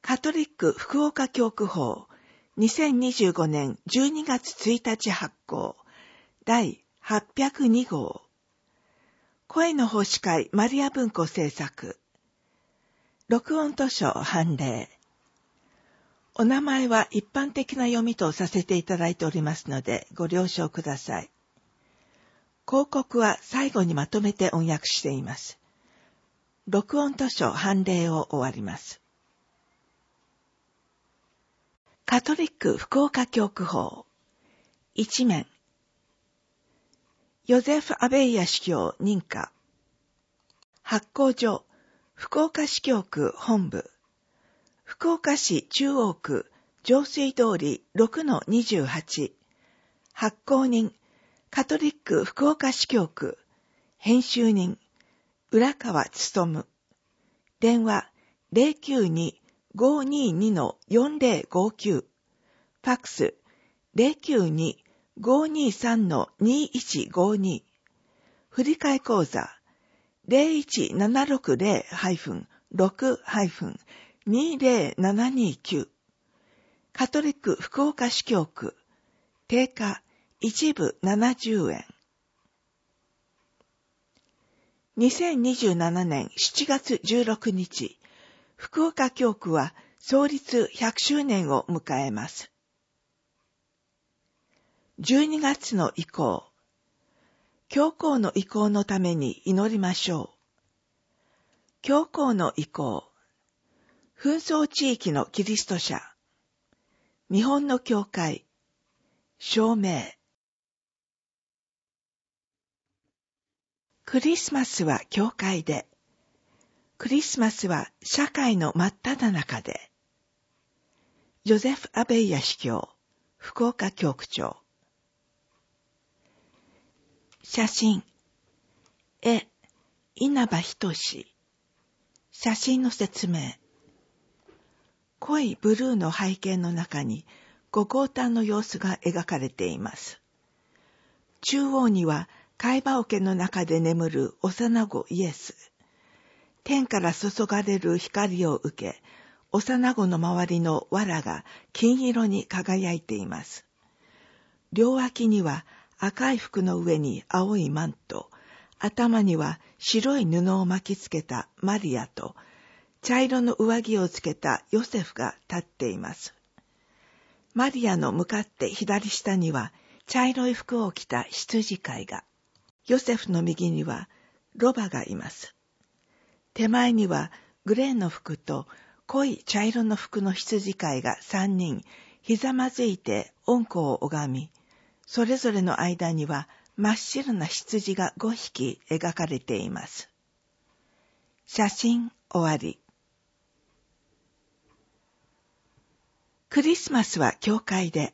カトリック福岡教区法2025年12月1日発行第802号声の奉仕会マリア文庫制作録音図書判例お名前は一般的な読みとさせていただいておりますのでご了承ください。広告は最後にまとめて音訳しています。録音図書判例を終わります。カトリック福岡教区法一面ヨゼフ・アベイヤ司教認可発行所福岡市教区本部福岡市中央区上水通り 6-28 発行人カトリック福岡市教区編集人浦川勉電話 092-522-4059 ファックス 092-523-2152 振替口座 01-760-6-20729 カトリック福岡市教区定価一部70円2027年7月16日福岡教区は創立100周年を迎えます。12月の意向教皇の意向のために祈りましょう。教皇の意向紛争地域のキリスト者日本の教会証明クリスマスは教会でクリスマスは社会の真っ只中でヨゼフ・アベイヤ司教福岡教区長写真絵稲葉仁写真の説明濃いブルーの背景の中にご降誕の様子が描かれています。中央には貝羽桶の中で眠る幼子イエス。天から注がれる光を受け、幼子の周りの藁が金色に輝いています。両脇には赤い服の上に青いマント、頭には白い布を巻きつけたマリアと、茶色の上着をつけたヨセフが立っています。マリアの向かって左下には茶色い服を着た羊飼いが、ヨセフの右にはロバがいます。手前にはグレーの服と濃い茶色の服の羊飼いが3人ひざまずいて恩子を拝み、それぞれの間には真っ白な羊が5匹描かれています。写真終わり。クリスマスは教会で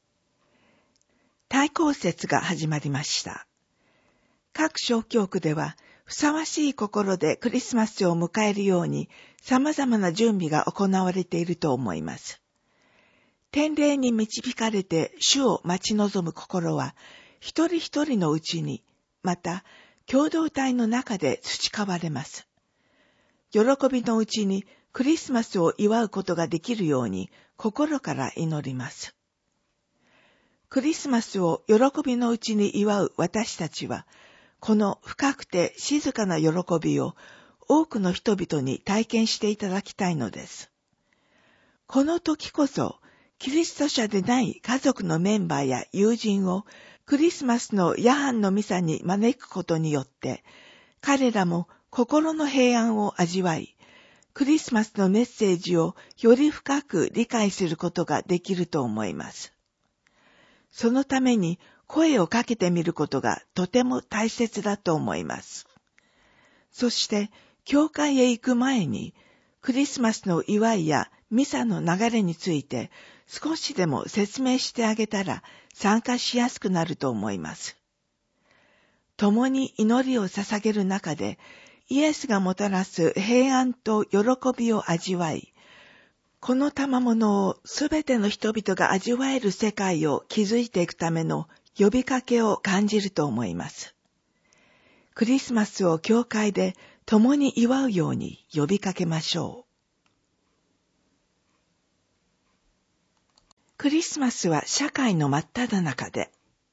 対抗節が始まりました。各小教区ではふさわしい心でクリスマスを迎えるように様々な準備が行われていると思います。典礼に導かれて主を待ち望む心は一人一人のうちに、また共同体の中で培われます。喜びのうちにクリスマスを祝うことができるように心から祈ります。クリスマスを喜びのうちに祝う私たちは、この深くて静かな喜びを多くの人々に体験していただきたいのです。この時こそ、キリスト者でない家族のメンバーや友人をクリスマスの夜半のミサに招くことによって、彼らも心の平安を味わい、クリスマスのメッセージをより深く理解することができると思います。そのために声をかけてみることがとても大切だと思います。そして、教会へ行く前に、クリスマスの祝いやミサの流れについて少しでも説明してあげたら参加しやすくなると思います。共に祈りを捧げる中で、イエスがもたらす平安と喜びを味わい、この賜物をすべての人々が味わえる世界を築いていくための呼びかけを感じると思います。クリスマスを教会で共に祝うように呼びかけましょう。 クリスマスは社会の真っ只中で、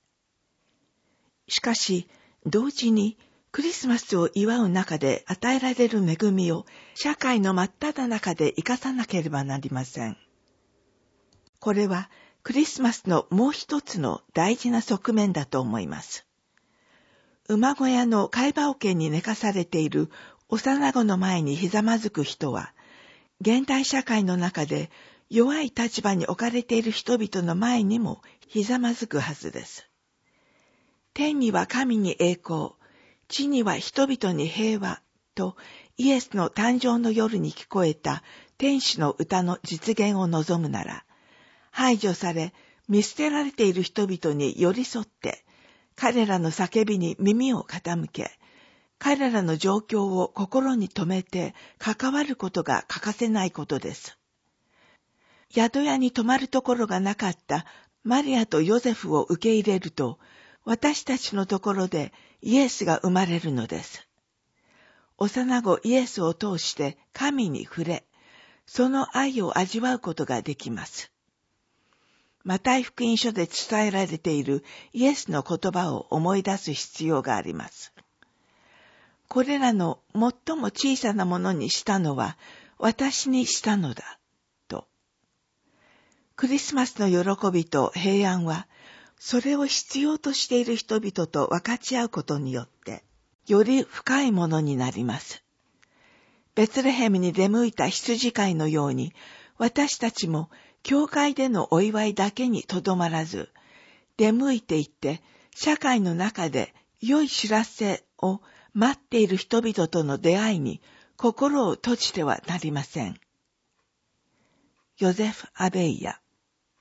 しかし同時にクリスマスを祝う中で与えられる恵みを社会の真っ只中で生かさなければなりません。これはクリスマスのもう一つの大事な側面だと思います。馬小屋の貝羽桶に寝かされている幼子の前にひざまずく人は、現代社会の中で弱い立場に置かれている人々の前にもひざまずくはずです。天には神に栄光、地には人々に平和とイエスの誕生の夜に聞こえた天使の歌の実現を望むなら、排除され見捨てられている人々に寄り添って彼らの叫びに耳を傾け、彼らの状況を心に留めて関わることが欠かせないことです。宿屋に泊まるところがなかったマリアとヨゼフを受け入れると、私たちのところでイエスが生まれるのです。幼子イエスを通して神に触れ、その愛を味わうことができます。マタイ福音書で伝えられているイエスの言葉を思い出す必要があります。これらの最も小さなものにしたのは私にしたのだ、と。クリスマスの喜びと平安は、それを必要としている人々と分かち合うことによって、より深いものになります。ベツレヘムに出向いた羊飼いのように、私たちも教会でのお祝いだけにとどまらず、出向いていって社会の中で良い知らせを待っている人々との出会いに心を閉じてはなりません。ヨゼフ・アベイヤ。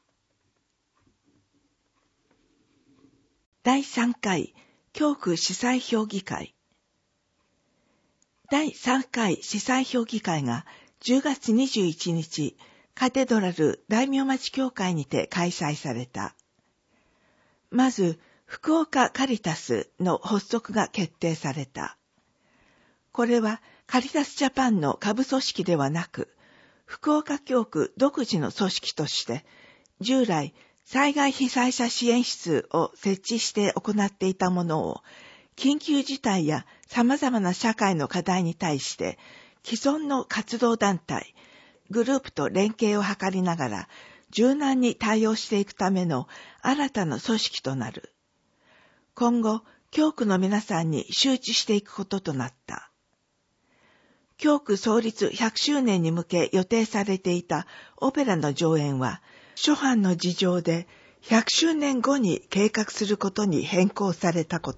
第3回教区司祭評議会。第3回司祭評議会が10月21日、カテドラル大名町教会にて開催された。まず、福岡カリタスの発足が決定された。これはカリタスジャパンの下部組織ではなく、福岡教区独自の組織として、従来災害被災者支援室を設置して行っていたものを、緊急事態や様々な社会の課題に対して、既存の活動団体、グループと連携を図りながら、柔軟に対応していくための新たな組織となる。今後、教区の皆さんに周知していくこととなった。教区創立100周年に向け予定されていたオペラの上演は、諸般の事情で100周年後に計画することに変更されたこと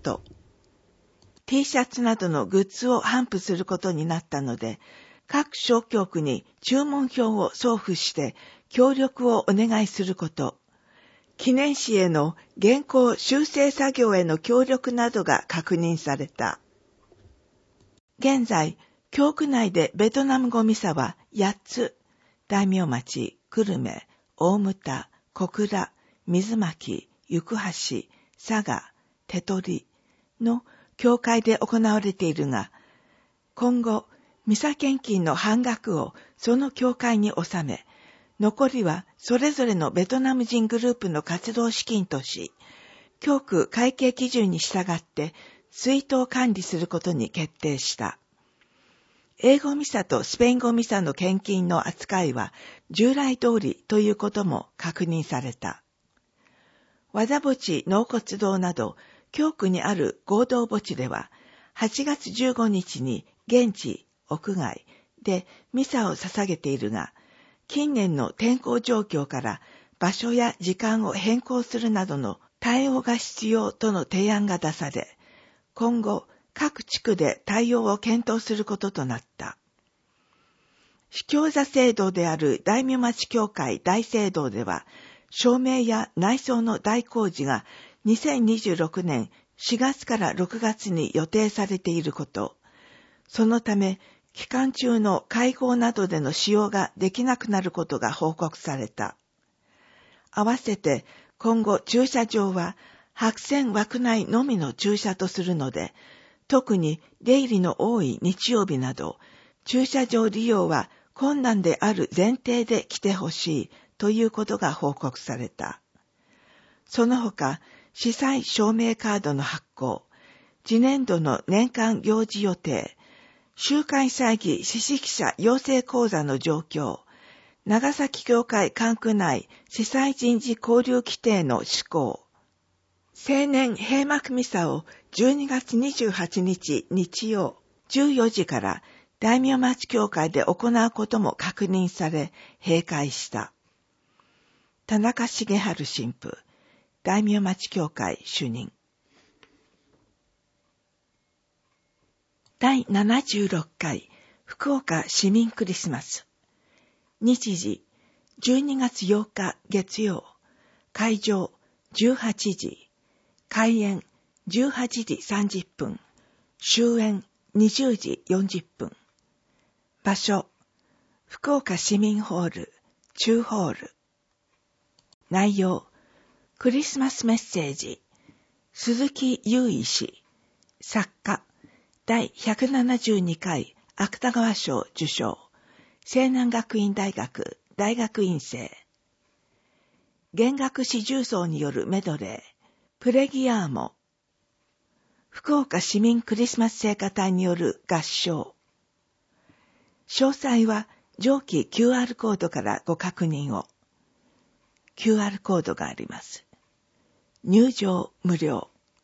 。T シャツなどのグッズを頒布することになったので、各小教区に注文票を送付して協力をお願いすること。記念誌への原稿修正作業への協力などが確認された。現在、教区内でベトナム語ミサは8つ、大名町、久留米、大牟田、小倉、水巻、行橋、佐賀、手取の教会で行われているが、今後、ミサ献金の半額をその教会に納め、残りはそれぞれのベトナム人グループの活動資金とし、教区会計基準に従って追悼管理することに決定した。英語ミサとスペイン語ミサの献金の扱いは従来通りということも確認された。和田墓地納骨堂など教区にある合同墓地では8月15日に現地、屋外でミサを捧げているが、近年の天候状況から場所や時間を変更するなどの対応が必要との提案が出され、今後各地区で対応を検討することとなった。司教座聖堂である大名町教会大聖堂では、照明や内装の大工事が2026年4月から6月に予定されていること、そのため期間中の会合などでの使用ができなくなることが報告された。合わせて今後駐車場は白線枠内のみの駐車とするので、特に出入りの多い日曜日など、駐車場利用は困難である前提で来てほしいということが報告された。その他、司祭証明カードの発行、次年度の年間行事予定、集会祭儀司式者養成講座の状況、長崎教会管区内司祭人事交流規定の施行、青年閉幕ミサを12月28日日曜14時から大名町教会で行うことも確認され閉会した。田中重治神父、大名町教会主任。第76回福岡市民クリスマス。日時12月8日月曜、会場18時、開演18時30分、終演20時40分。場所、福岡市民ホール、中ホール。内容、クリスマスメッセージ、鈴木優衣氏、作家、第172回芥川賞受賞、西南学院大学大学院生。弦楽四重奏によるメドレー、プレギアーモ。福岡市民クリスマス聖歌隊による合唱。詳細は上記 QR コードからご確認を。QR コードがあります。入場無料。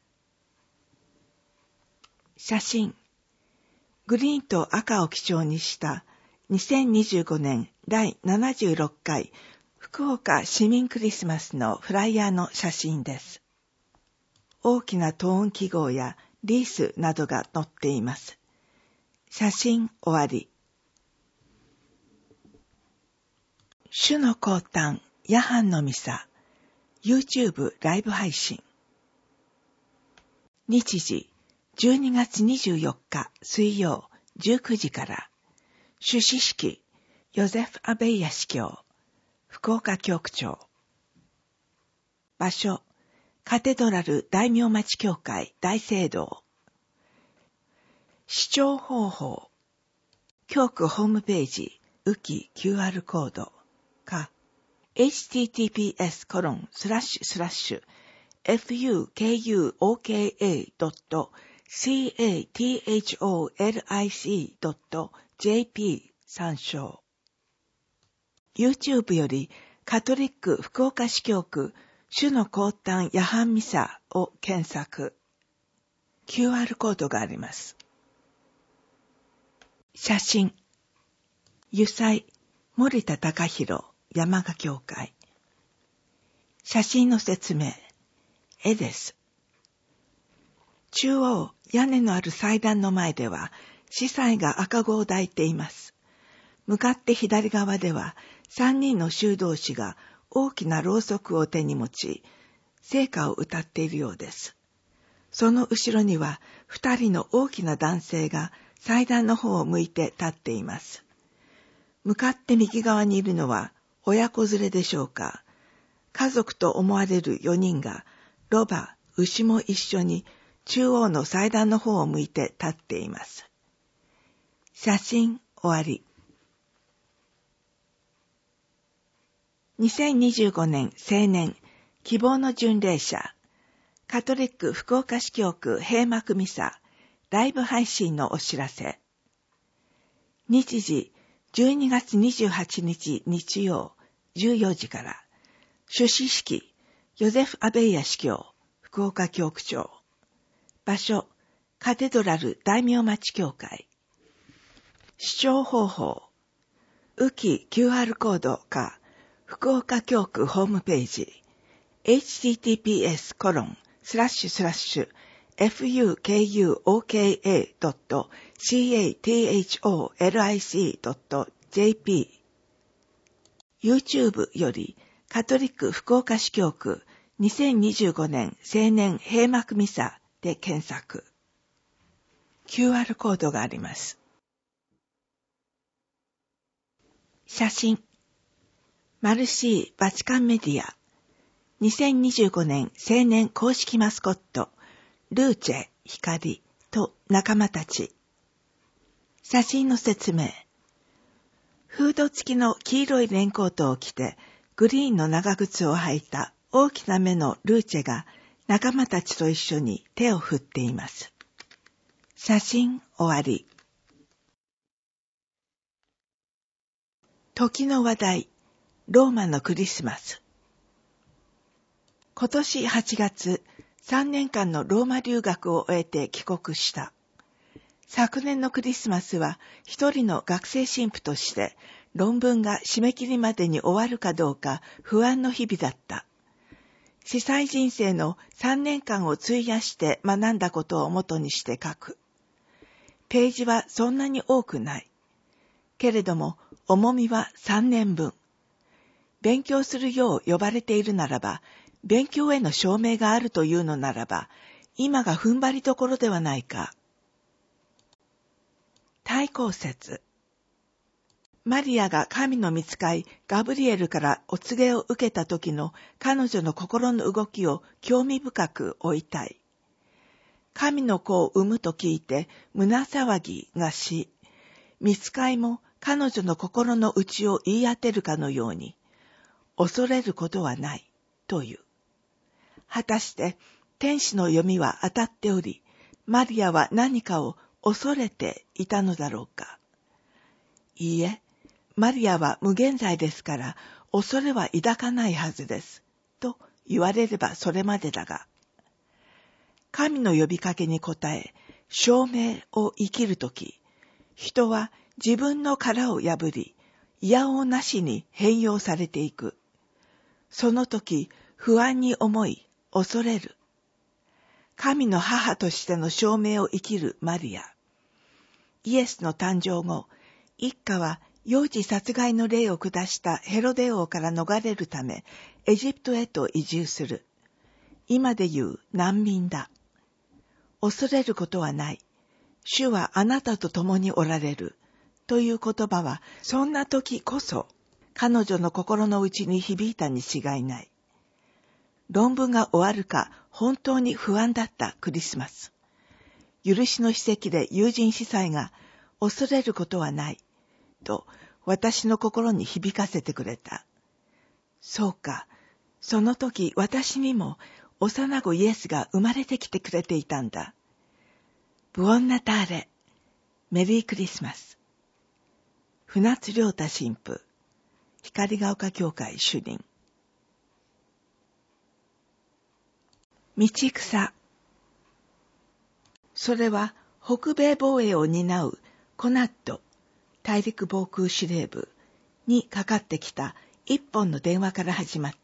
写真。グリーンと赤を基調にした2025年第76回福岡市民クリスマスのフライヤーの写真です。大きなトーン記号やリースなどが載っています。写真終わり。主の降誕、夜半のミサ、YouTube ライブ配信。日時、12月24日水曜19時から、主司式、ヨゼフ・アベイヤ司教、福岡教区長。場所、カテドラル大名町教会大聖堂。視聴方法、教区ホームページ、ウキ QR コードか、https://fukuoka.catholicc.jp 参照。YouTube よりカトリック福岡市教区主の降誕夜半ミサを検索。QR コードがあります。写真。油彩、森田隆弘、山賀教会。写真の説明。絵です。中央、屋根のある祭壇の前では、司祭が赤子を抱いています。向かって左側では、3人の修道士が大きなろうそくを手に持ち、聖歌を歌っているようです。その後ろには、2人の大きな男性が祭壇の方を向いて立っています。向かって右側にいるのは、親子連れでしょうか。家族と思われる4人が、ロバ、牛も一緒に中央の祭壇の方を向いて立っています。写真終わり。2025年青年希望の巡礼者カトリック福岡市教区閉幕ミサライブ配信のお知らせ。日時12月28日日曜14時から、主司式ヨゼフ・アベイヤ司教福岡教区長。場所カテドラル大名町教会。視聴方法ウキ QR コードか福岡教区ホームページ https://fukuoka.catholicc.jp YouTube よりカトリック福岡市教区2025年青年閉幕ミサで検索。QR コードがあります。写真。マルシーバチカンメディア2025年青年公式マスコットルーチェ光と仲間たち。写真の説明。フード付きの黄色いレインコートを着てグリーンの長靴を履いた大きな目のルーチェが仲間たちと一緒に手を振っています。写真終わり。時の話題、ローマのクリスマス。今年8月、3年間のローマ留学を終えて帰国した。昨年のクリスマスは一人の学生神父として論文が締め切りまでに終わるかどうか不安の日々だった。司祭人生の3年間を費やして学んだことを元にして書く。ページはそんなに多くない。けれども重みは3年分。勉強するよう呼ばれているならば、勉強への証明があるというのならば、今が踏ん張りどころではないか。対抗説。マリアが神の御使いガブリエルからお告げを受けた時の彼女の心の動きを興味深く追いたい。神の子を産むと聞いて胸騒ぎがし、御使いも彼女の心の内を言い当てるかのように、恐れることはないという。果たして天使の読みは当たっており、マリアは何かを恐れていたのだろうか。いいえ、マリアは無限罪ですから、恐れは抱かないはずです。と言われればそれまでだが、神の呼びかけに応え、証明を生きるとき、人は自分の殻を破り、いやおうなしに変容されていく。その時、不安に思い、恐れる。神の母としての証明を生きるマリア。イエスの誕生後、一家は幼児殺害の令を下したヘロデ王から逃れるため、エジプトへと移住する。今で言う難民だ。恐れることはない。主はあなたと共におられる。という言葉は、そんな時こそ、彼女の心の内に響いたに違いない。論文が終わるか、本当に不安だったクリスマス。許しの奇跡で友人司祭が、恐れることはない。と、私の心に響かせてくれた。そうか、その時私にも幼子イエスが生まれてきてくれていたんだ。ブオンナターレ、メリークリスマス。船津亮太神父、光が丘教会主任。道草。それは北米防衛を担うコナット大陸防空司令部にかかってきた一本の電話から始まった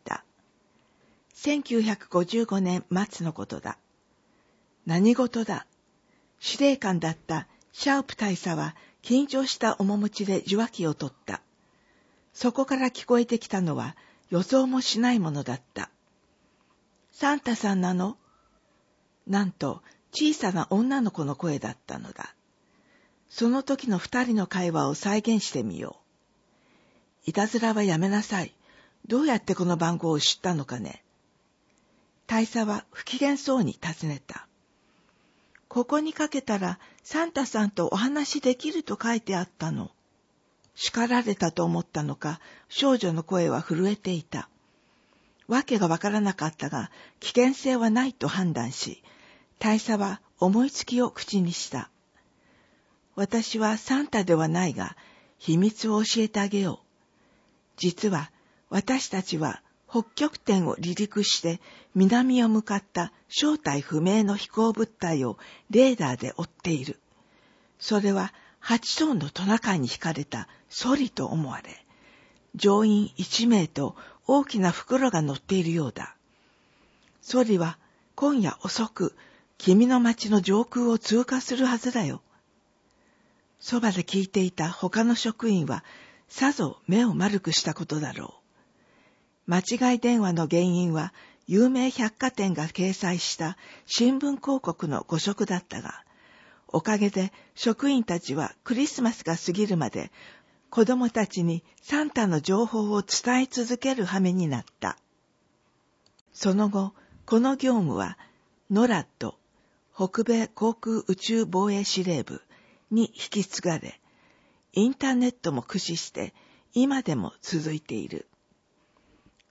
。1955年末のことだ。何事だ。司令官だったシャープ大佐は緊張した面持ちで受話器を取った。そこから聞こえてきたのは予想もしないものだった。サンタさんなの？なんと小さな女の子の声だったのだ。その時の二人の会話を再現してみよう。いたずらはやめなさい。どうやってこの番号を知ったのかね。大佐は不機嫌そうに尋ねた。ここにかけたらサンタさんとお話しできると書いてあったの。叱られたと思ったのか、少女の声は震えていた。わけがわからなかったが、危険性はないと判断し、大佐は思いつきを口にした。私はサンタではないが、秘密を教えてあげよう。実は、私たちは北極点を離陸して南を向かった正体不明の飛行物体をレーダーで追っている。それは8トンのトナカイに引かれたソリと思われ、乗員1名と大きな袋が乗っているようだ。ソリは今夜遅く君の町の上空を通過するはずだよ。そばで聞いていた他の職員はさぞ目を丸くしたことだろう。間違い電話の原因は有名百貨店が掲載した新聞広告の誤植だったが、おかげで職員たちはクリスマスが過ぎるまで子供たちにサンタの情報を伝え続ける羽目になった。その後、この業務はノラッド、北米航空宇宙防衛司令部に引き継がれ、インターネットも駆使して今でも続いている。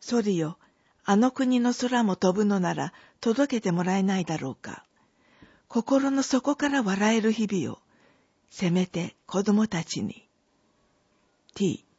ソリよ、あの国の空も飛ぶのなら届けてもらえないだろうか。心の底から笑える日々を、せめて子供たちに。T